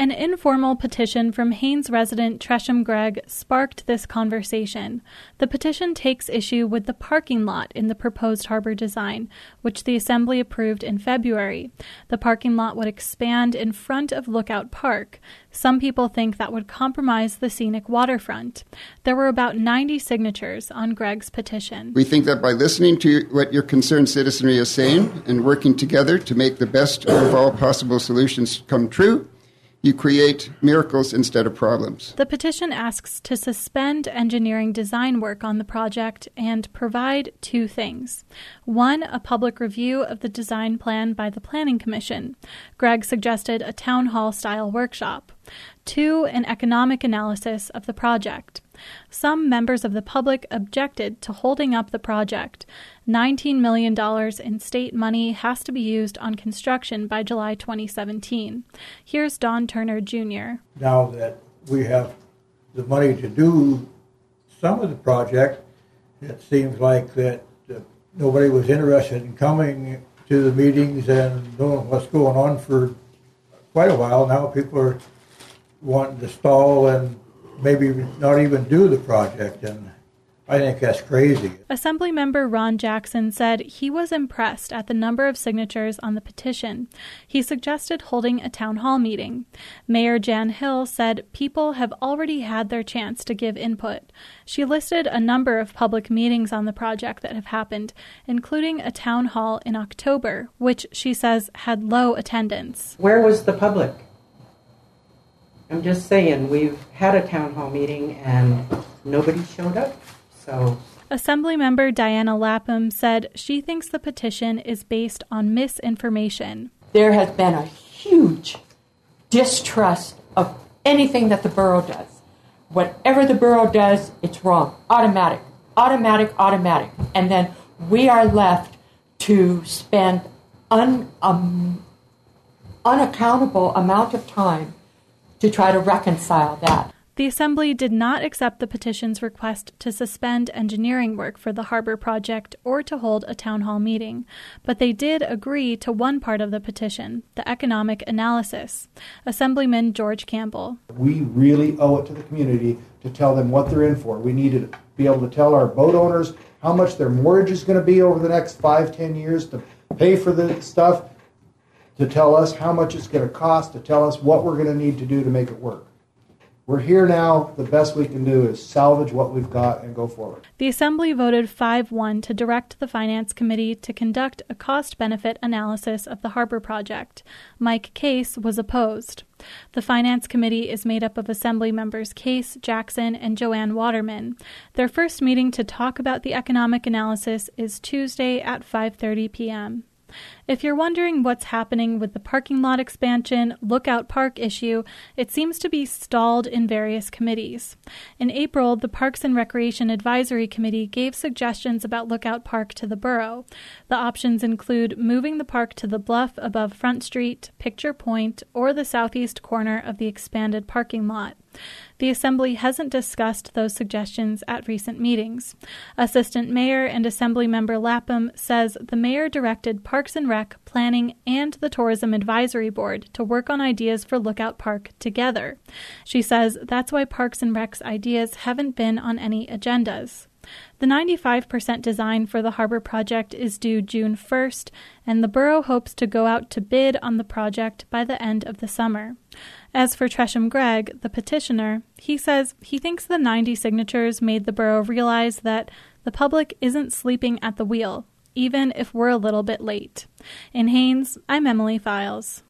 An informal petition from Haines resident Tresham Gregg sparked this conversation. The petition takes issue with the parking lot in the proposed harbor design, which the Assembly approved in February. The parking lot would expand in front of Lookout Park. Some people think that would compromise the scenic waterfront. There were about 90 signatures on Gregg's petition. We think that by listening to what your concerned citizenry is saying and working together to make the best of all possible solutions come true, you create miracles instead of problems. The petition asks to suspend engineering design work on the project and provide two things. One, a public review of the design plan by the Planning Commission. Gregg suggested a town hall-style workshop. Two, an economic analysis of the project. Some members of the public objected to holding up the project. $19 million in state money has to be used on construction by July 2017. Here's Don Turner, Jr. Now that we have the money to do some of the project, it seems like that nobody was interested in coming to the meetings and knowing what's going on for quite a while. Now people are wanting to stall and maybe not even do the project, and I think that's crazy. Assemblymember Ron Jackson said he was impressed at the number of signatures on the petition. He suggested holding a town hall meeting. Mayor Jan Hill said people have already had their chance to give input. She listed a number of public meetings on the project that have happened, including a town hall in October, which she says had low attendance. Where was the public? I'm just saying, we've had a town hall meeting and nobody showed up. So, Assemblymember Diana Lapham said she thinks the petition is based on misinformation. There has been a huge distrust of anything that the borough does. Whatever the borough does, it's wrong. Automatic. And then we are left to spend unaccountable amount of time to try to reconcile that. The Assembly did not accept the petition's request to suspend engineering work for the harbor project or to hold a town hall meeting, but they did agree to one part of the petition, the economic analysis. Assemblyman George Campbell. We really owe it to the community to tell them what they're in for. We need to be able to tell our boat owners how much their mortgage is going to be over the next 5-10 years to pay for the stuff, to tell us how much it's going to cost, to tell us what we're going to need to do to make it work. We're here now. The best we can do is salvage what we've got and go forward. The Assembly voted 5-1 to direct the Finance Committee to conduct a cost-benefit analysis of the harbor project. Mike Case was opposed. The Finance Committee is made up of Assembly members Case, Jackson, and Joanne Waterman. Their first meeting to talk about the economic analysis is Tuesday at 5:30 p.m. If you're wondering what's happening with the parking lot expansion, Lookout Park issue, it seems to be stalled in various committees. In April, the Parks and Recreation Advisory Committee gave suggestions about Lookout Park to the borough. The options include moving the park to the bluff above Front Street, Picture Point, or the southeast corner of the expanded parking lot. The Assembly hasn't discussed those suggestions at recent meetings. Assistant Mayor and Assemblymember Lapham says the mayor directed Parks and Rec, Planning, and the Tourism Advisory Board to work on ideas for Lookout Park together. She says that's why Parks and Rec's ideas haven't been on any agendas. The 95% design for the harbor project is due June 1st, and the borough hopes to go out to bid on the project by the end of the summer. As for Tresham Gregg, the petitioner, he says he thinks the 90 signatures made the borough realize that the public isn't sleeping at the wheel, even if we're a little bit late. In Haines, I'm Emily Files.